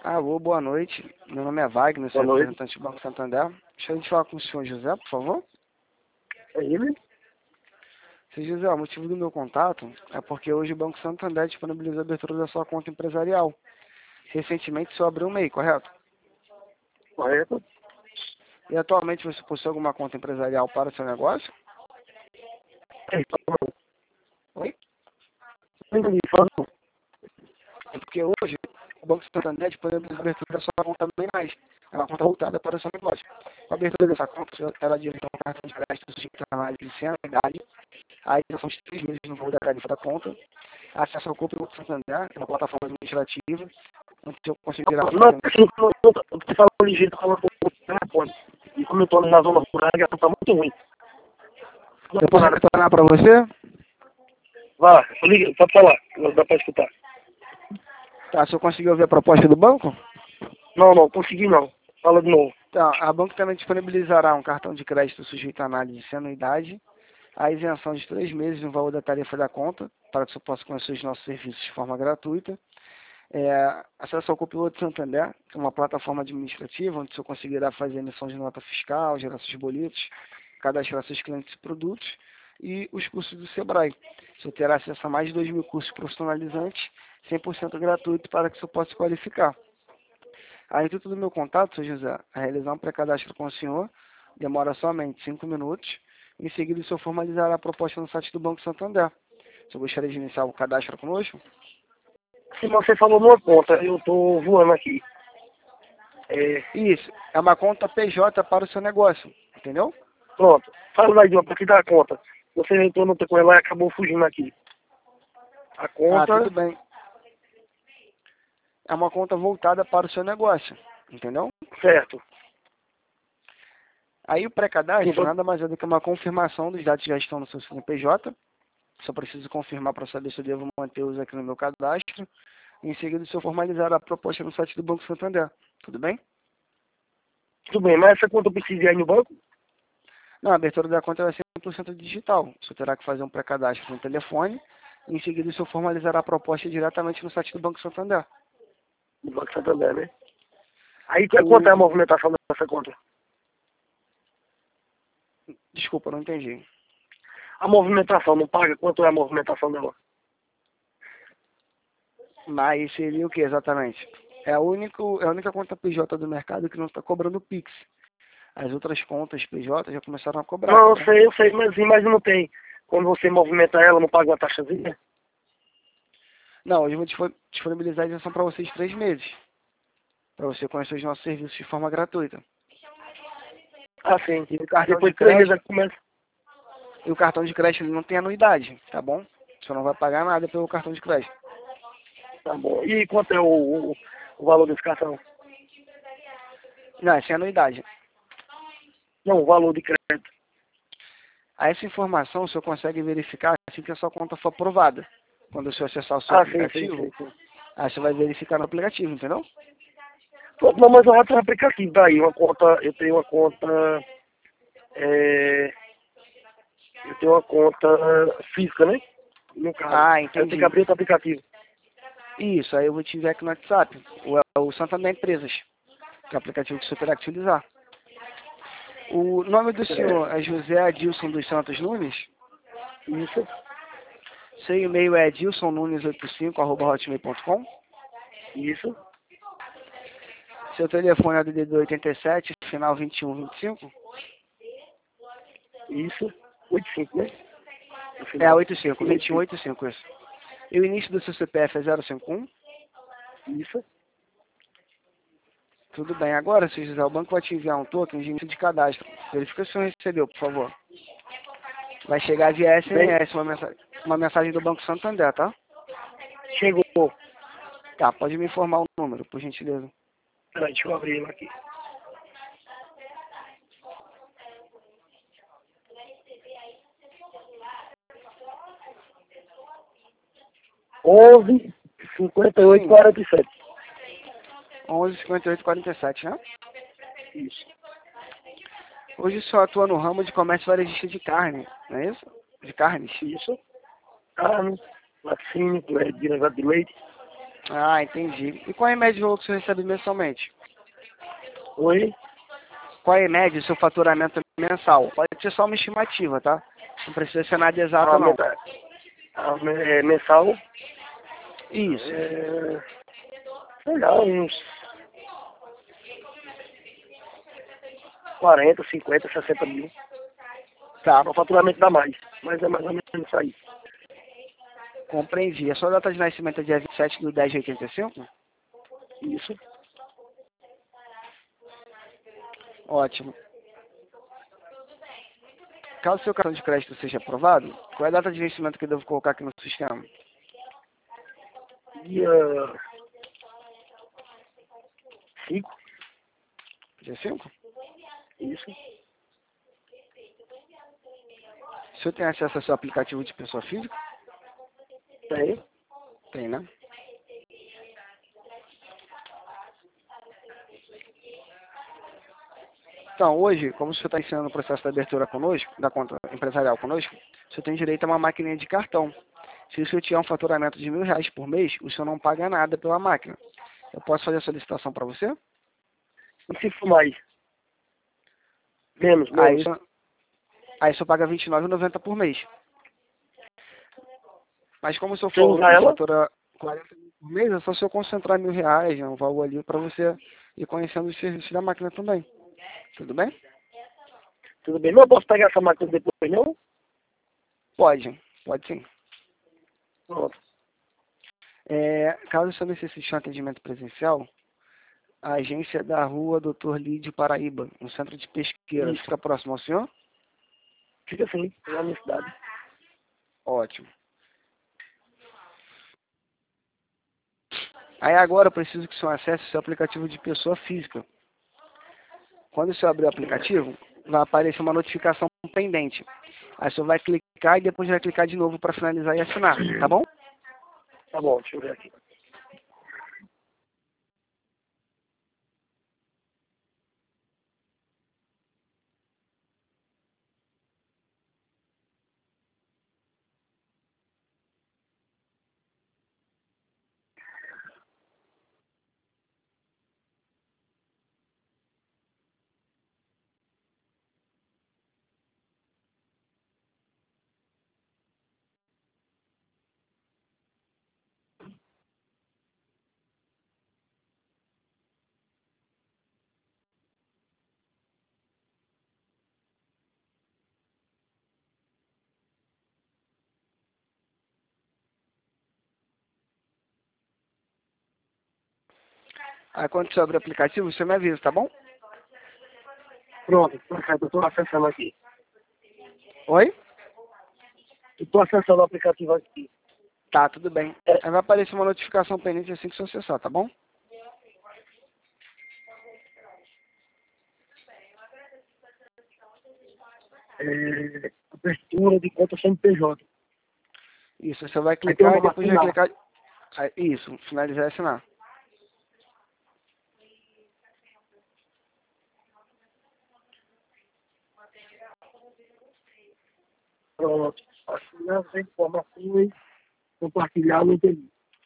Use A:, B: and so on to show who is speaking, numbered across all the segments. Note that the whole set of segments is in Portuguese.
A: Alô, boa noite. Meu nome é Wagner, sou
B: Boa noite.
A: representante do Banco Santander. Deixa eu falar com o senhor José, por favor.
B: É ele?
A: Senhor José, o motivo do meu contato é porque hoje o Banco Santander disponibilizou a abertura da sua conta empresarial. Recentemente o senhor abriu um MEI, correto?
B: Correto?
A: E atualmente você possui alguma conta empresarial para o seu negócio?
B: É, fala
A: Oi?
B: não. Entendi, fala não.
A: É porque hoje o Banco Santander disponibilizou a abertura da sua conta bem mais. É uma conta voltada para o seu negócio. Com a abertura dessa conta, ela direita um cartão de crédito sujeito à análise de anuidade, a isenção de 3 meses no valor da tarifa da conta, acesso ao Corpo do Banco Santander, que é uma plataforma administrativa, onde eu conseguirá
B: Não,
A: fazer.
B: assim, você fala ligeiro, fala com o telefone. E como eu tô na zona rural, a ligação tá muito ruim.
A: Eu posso retornar para você?
B: Vá, liga, pode falar, não dá pra escutar.
A: Tá, se eu conseguir ouvir a proposta do banco?
B: Não, consegui não. Fala de novo.
A: Tá, a banco também disponibilizará um cartão de crédito sujeito à análise de anuidade, a isenção de 3 meses no valor da tarifa da conta, para que você possa conhecer os nossos serviços de forma gratuita. Acesso ao Copiloto Santander, que é uma plataforma administrativa onde você conseguirá fazer emissão de nota fiscal, gerar seus boletos, cadastrar seus clientes e produtos, e os cursos do Sebrae. Você terá acesso a mais de 2.000 cursos profissionalizantes, 100% gratuito, para que você possa se qualificar. A intuito do meu contato, Sr. José, é realizar um pré-cadastro com o senhor, demora somente 5 minutos. Em seguida, o senhor formalizará a proposta no site do Banco Santander. O senhor gostaria de iniciar o cadastro conosco?
B: Se você falou numa conta, eu tô voando aqui.
A: Isso, é uma conta PJ para o seu negócio, entendeu?
B: Pronto. Fala aí de uma partir da conta. Você retornou com ela e acabou fugindo aqui. A
A: Ah,
B: conta,
A: tudo bem. É uma conta voltada para o seu negócio, entendeu?
B: certo.
A: Aí o pré-cadastro
B: Então,
A: nada mais é do que uma confirmação dos dados que já estão no seu CNPJ. Só preciso confirmar para saber se eu devo mantê-los aqui no meu cadastro. Em seguida, o senhor formalizar a proposta no site do Banco Santander. Tudo bem?
B: tudo bem, mas essa conta eu preciso ir aí no banco?
A: Não, a abertura da conta vai ser 100% digital. O senhor terá que fazer um pré-cadastro no telefone. Em seguida, o senhor formalizará a proposta diretamente no site do Banco Santander.
B: No Banco Santander, né? Aí quanto é a movimentação dessa conta?
A: Desculpa, não entendi.
B: A movimentação não paga? Quanto é a movimentação dela?
A: Mas seria o que exatamente? É a única conta PJ do mercado que não está cobrando Pix. As outras contas PJ já começaram a cobrar, tá
B: Não,
A: bom?
B: eu sei, mas não tem. Quando você movimenta ela, não paga uma taxazinha?
A: Não, hoje eu vou disponibilizar a isenção para vocês 3 meses. Para você conhecer os nossos serviços de forma gratuita.
B: Ah, sim.
A: E o cartão
B: Depois
A: de
B: de 3 meses
A: crédito,
B: ela começa.
A: e o cartão de crédito ele não tem anuidade, tá bom? Você não vai pagar nada pelo cartão de crédito.
B: Tá bom. E quanto é o valor desse cartão?
A: Não, é sem anuidade.
B: Não, o valor de crédito.
A: Essa informação o senhor consegue verificar assim que a sua conta for aprovada. Quando o senhor acessar o seu
B: Ah,
A: aplicativo,
B: sim.
A: aí você vai verificar no aplicativo, entendeu?
B: Pronto, não, mas eu já tenho um aplicativo daí, uma conta, eu tenho uma conta, é, eu tenho uma conta física, né? No caso.
A: Ah,
B: Aí eu tenho
A: entendi.
B: que abrir outro aplicativo.
A: Isso, aí eu vou te enviar aqui no WhatsApp. O Santander Empresas, que é o aplicativo que o senhor terá que utilizar. O nome do senhor é José Adilson dos Santos Nunes?
B: Isso,
A: Seu e-mail é adilsonnunes85@hotmail.com.
B: isso,
A: Seu telefone é DDD 87, final 2125.
B: isso. 85, né? No
A: É
B: final.
A: 85, 2185 isso. E o início do seu CPF é 051.
B: Isso.
A: Tudo bem. Agora, se José, o banco vai te enviar um token de início de cadastro. Verifica se o senhor recebeu, por favor. Vai chegar via
B: Bem,
A: SMS, uma mensagem do Banco Santander, tá?
B: chegou.
A: Tá, pode me informar o número, por gentileza.
B: Peraí, deixa eu abrir ele aqui. Onze 58
A: Sim,
B: 47.
A: 11 58 47, né?
B: Isso.
A: Hoje o senhor atua no ramo de comércio varejista de carne, não é isso? De carnes.
B: Isso. Carne, laticínio, derivado de leite.
A: Ah, entendi. E qual é a média de valor que você recebe mensalmente?
B: Oi?
A: Qual é a média do seu faturamento mensal? Pode ser só uma estimativa, tá? Não precisa ser nada exato,
B: A
A: não.
B: mensal,
A: Isso.
B: sei lá, uns 40, 50, 60 mil.
A: Tá,
B: O faturamento dá mais, mas é mais ou menos isso aí.
A: compreendi. A sua data de nascimento é dia 27/10/85?
B: Isso.
A: Ótimo. Caso seu cartão de crédito seja aprovado, qual é a data de vencimento que eu devo colocar aqui no sistema?
B: Dia 5,
A: Dia 5?
B: isso.
A: O senhor tem acesso ao seu aplicativo de pessoa física?
B: Tem.
A: Tem, né? Então, hoje, como o senhor está ensinando o processo da abertura conosco, da conta empresarial conosco, o senhor tem direito a uma maquininha de cartão. Se o senhor tiver um faturamento de R$ 1.000 por mês, o senhor não paga nada pela máquina. Eu posso fazer a solicitação para você?
B: E se for mais? Menos,
A: Aí,
B: menos.
A: aí o senhor paga R$ 29,90 por mês. Mas como o senhor
B: Sem
A: falou
B: usar
A: que
B: ela?
A: fatura 40 mil por mês, é só o senhor concentrar R$ 1.000, né, um valor ali para você ir conhecendo os serviços da máquina também. Tudo bem?
B: Tudo bem. Não posso pegar essa máquina depois, não?
A: Pode, pode sim.
B: Pronto.
A: Caso o senhor necessite de um atendimento presencial, a agência é da rua Dr. Lídio Paraíba, no centro de Pesqueira.
B: Isso.
A: Fica próximo ao senhor?
B: Fica assim, na minha cidade.
A: Ótimo. Aí agora eu preciso que o senhor acesse o seu aplicativo de pessoa física. Quando o senhor abrir o aplicativo, vai aparecer uma notificação pendente. Aí o senhor vai clicar e depois vai clicar de novo para finalizar e assinar, tá bom?
B: Tá bom, deixa eu ver aqui.
A: Aí quando o senhor abrir o aplicativo, você me avisa, tá bom?
B: Pronto, perfeito. Eu estou acessando aqui.
A: Oi?
B: Eu estou acessando o aplicativo aqui.
A: Tá, tudo bem.
B: É,
A: Aí vai aparecer uma notificação pendente assim que o senhor acessar, tá bom?
B: abertura de conta CNPJ.
A: Isso, você vai
B: Aí tem
A: clicar
B: uma
A: e depois vai
B: máquina.
A: clicar... Isso, finalizar e assinar.
B: Pronto. Assinar essa informação e compartilhar no entendi.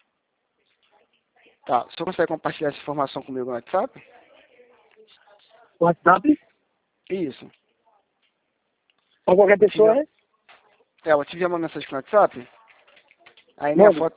A: Tá, o senhor consegue compartilhar essa informação comigo no WhatsApp?
B: WhatsApp?
A: Isso.
B: Para qualquer pessoa, é?
A: Eu te enviei uma mensagem no WhatsApp. Aí minha
B: Manda.
A: foto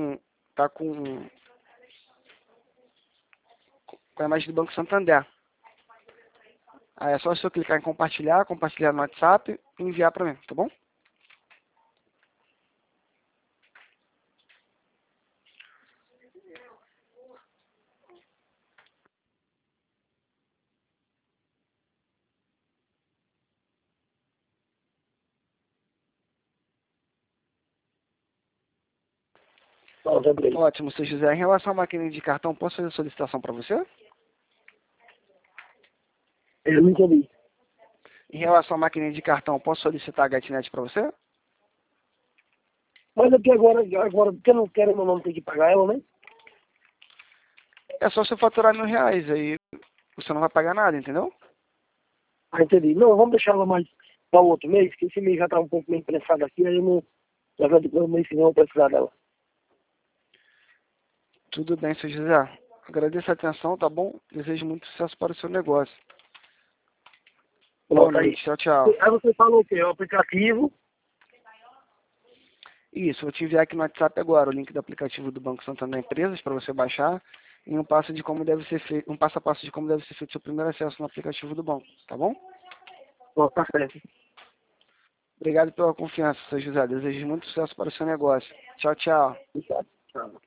A: tá com a imagem do Banco Santander. Aí é só o senhor clicar em compartilhar, compartilhar no WhatsApp e enviar para mim, tá bom?
B: Não, já abri.
A: Ótimo, se José. Em relação à máquina de cartão, posso fazer solicitação para você?
B: Eu não entendi.
A: Em relação à máquina de cartão, posso solicitar a gatinete para você?
B: Mas aqui agora, porque eu não quero meu nome ter que pagar ela, né?
A: É só você faturar R$ 1.000, aí você não vai pagar nada, entendeu?
B: Ah, entendi. Não, vamos deixar ela mais para o outro mês, que esse mês já está um pouco meio prensado aqui, aí eu não. Já vai depois do mês que vem eu vou precisar dela.
A: Tudo bem, seu José. Agradeço a atenção, tá bom? Desejo muito sucesso para o seu negócio. Boa
B: Pronto, aí.
A: noite. Tchau, tchau.
B: Aí você falou o quê? O aplicativo.
A: Isso, vou te enviar aqui no WhatsApp agora o link do aplicativo do Banco Santander Empresas para você baixar e um passo de como deve ser feito, um passo a passo de como deve ser feito seu primeiro acesso no aplicativo do banco, tá bom?
B: Pronto, tá certo.
A: Obrigado pela confiança, seu José. Desejo muito sucesso para o seu negócio. Tchau, tchau.
B: Tchau.